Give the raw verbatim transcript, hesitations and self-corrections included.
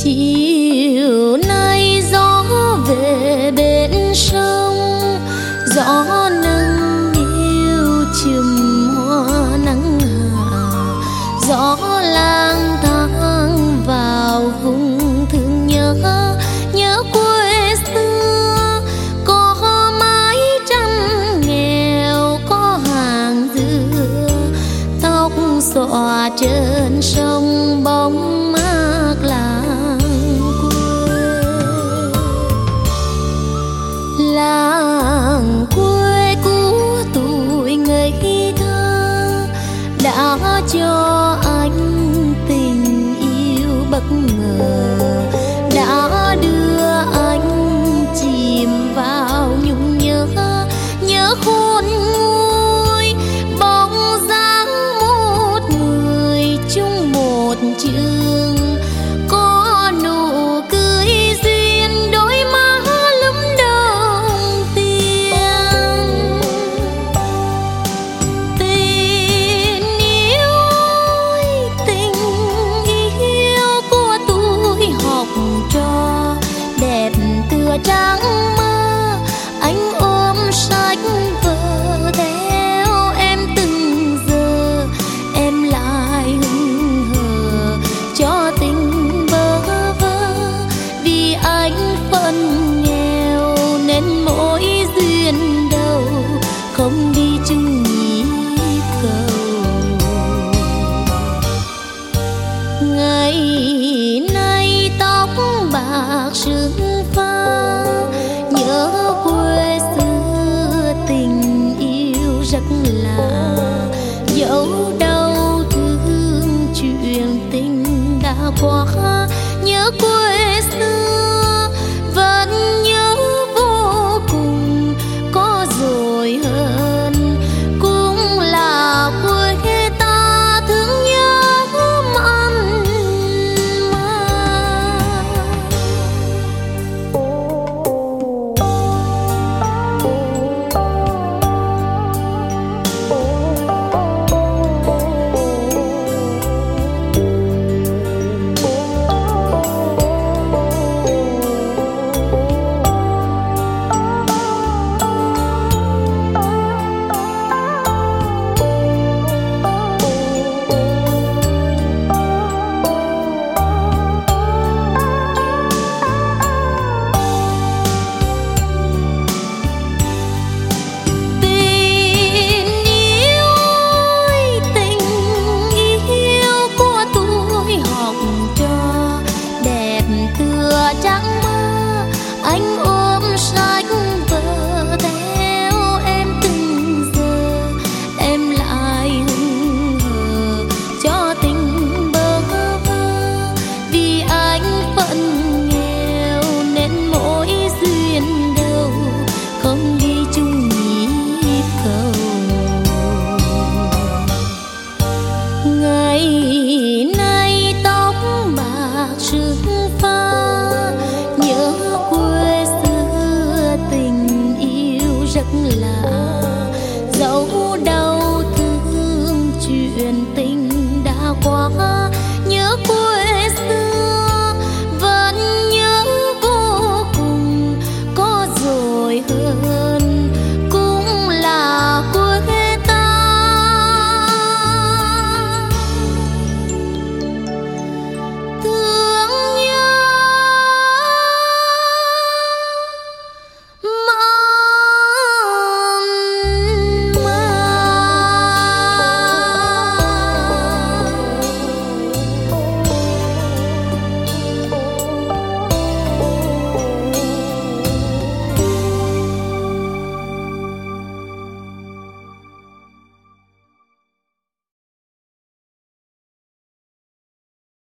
Chiều nay gió về bên sông, gió nâng niu chùm hoa nắng hạ, gió lang thang vào vùng thương nhớ, nhớ quê xưa có mái tranh nghèo, có hàng dừa tóc xõa trên sông bóng mát làng quê. Làng quê của tuổi ngây thơ đã cho anh tình yêu bất ngờ, đã đưa anh chìm vào nhung nhớ, nhớ khôn nguôi bóng dáng một người chung một trường, có nụ cười duyên đôi má lấm đồng tiền. Tình yêu ơi, tình yêu của tuổi học trò đẹp tựa trắng mơ, anh ôm sách vở theo em từng giờ, em lại hững hờ cho tình bơ vơ. Vì anh phận nghèo nên mỗi duyên đầu không đi chung nhịp cầu. Ngày nay tóc bạc sương pha, nhớ quê xưa tình yêu rất lạ, dẫu đau thương chuyện tình đã qua. Nhớ quê xưa vẫn nhớ vô cùng, có rồi hơn cũng là quê ta thương nhớ mặn mà. Trắng mơ anh ôm sách vở theo em từng giờ, em lại hững hờ cho tình bơ vơ. Vì anh phận nghèo nên mỗi duyên đầu không đi chung nhịp cầu. Ngày nay tóc bạc sương